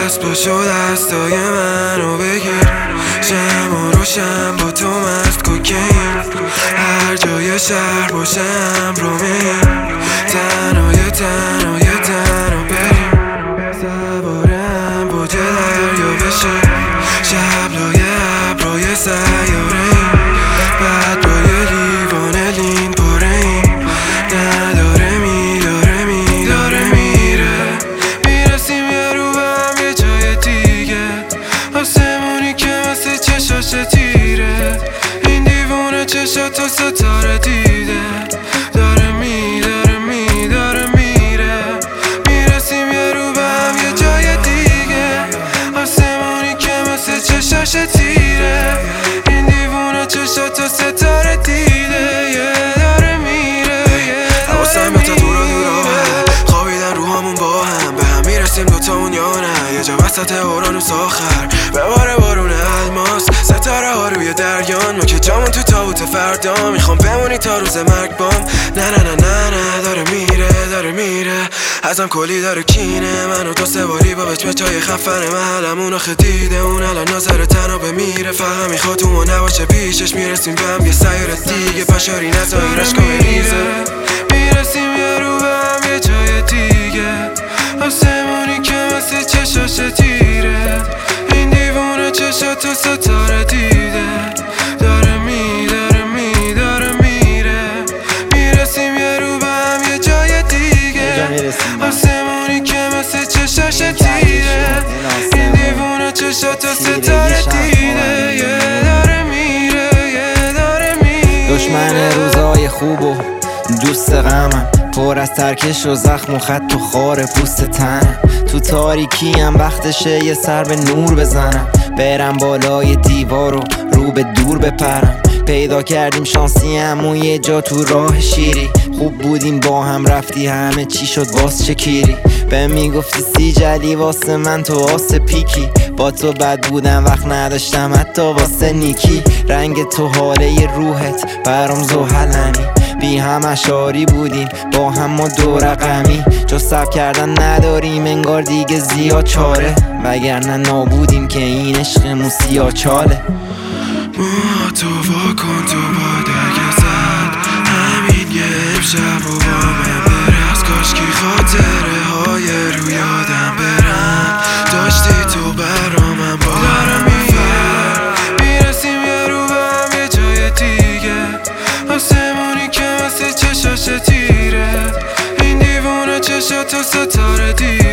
دست پاشو دستای منو بگیر، شم و روشن با تو مست کوکین، هر جای شهر باشم رو میریم، تنهای تنها بریم، سوارم با دریا بشیم، شبلای ابرای سیاره‌ایم، بعد با یه لیوان لین پاره‌ایم، نداره میداره میره، میرسیم یه رو به هم یه جای دیگه، آسمونی که مثل چشاش تیره، این دیوونه چشاتو ستاره دیده، داره میره، میرسیم یه رو به هم یه جای دیگه، آسمونی که مثل چشاش تیره، این دیوونه چشاتو ستاره دیده، داره میره. حواسم به تا دورا خوابیدن روهامون با هم، به هم میرسیم دوتامون یا نه، یه جا وسط اورانوس آخر بباره بارون الماس، ستاره ها روی دریان، ما که جامون تو تابوت فردا، میخوام بمونی تا روز مرگ بام، نه داره میره، ازم کلی داره کینه، منو دو سه باری با بچهای خفن محلمون آخه دیده، اون الان ناظر تنها بمیره، فقط میخواد تو ما نباشه پیشش، میرسیم به هم یه سیاره دیگه، پشاری نزایی رشکا بریزه، میرسیم یه رو به هم یه جای دیگه، آسمونی که مثل چشاش تیره، این دیوونه چشاتو ستاره دیده، داره میره، میرسیم یه رو به هم یه جای دیگه، آسمونی که مثل چشاش تیره، این دیوونه چشاتو ستاره دیده، داره میره. دشمن روزای خوب و دوست غمم، پر از ترکش و زخم و خط و خار پوست تنم، تو تاریکیم وقتشه یه سر به نور بزنم، برم بالای دیوار و رو به دور بپرم، پیدا کردیم شانسیم و یه جا تو راه شیری، خوب بودیم با هم رفتی همه چی شد باز چه کیری، به میگفتی سی جلی واسه من تو واسه پیکی، با تو بد بودم وقت نداشتم حتی واسه نیکی، رنگ تو حاله روحت برام زوحلمی، بی هم اشاری بودیم با هم ما دو رقمی، جز صبر کردن نداریم انگار دیگه زیاد چاره، وگرنه نابودیم که این عشقمون سیاه چاله. تو واکن تو باد اگه زد همین یه امشب و با من برس، کاشکی خاطره های رو یادم برن، داشتی تو برا من بارم میرسیم یه رو به هم یه جای دیگه، آسمونی که مثل چشاش تیره، این دیوونه چشاتو ستاره دیده.